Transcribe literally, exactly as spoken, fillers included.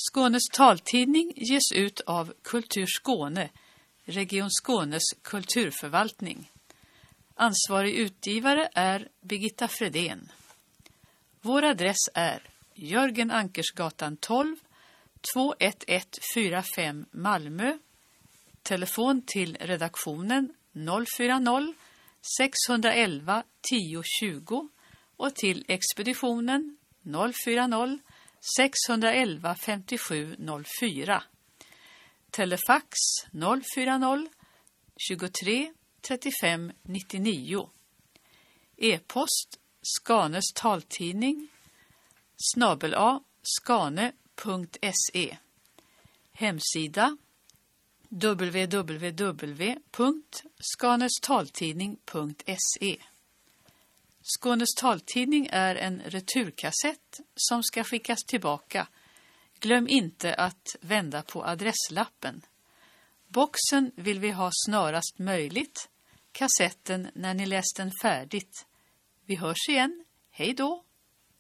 Skånes taltidning ges ut av Kultur Skåne, Region Skånes kulturförvaltning. Ansvarig utgivare är Birgitta Fredén. Vår adress är Jörgen Ankersgatan tolv, två ett ett fyra fem Malmö. Telefon till redaktionen noll fyra noll sex ett ett tio tjugo och till expeditionen noll fyra noll sex ett ett fem sju noll fyra. Telefax noll fyra noll tjugotre trettiofem nittionio. E-post Skanes taltidning snabel a skane punkt se. Hemsida w w w punkt skanestaltidning punkt se. Skånes taltidning är en returkassett som ska skickas tillbaka. Glöm inte att vända på adresslappen. Boxen vill vi ha snarast möjligt. Kassetten när ni läst den färdigt. Vi hörs igen. Hej då!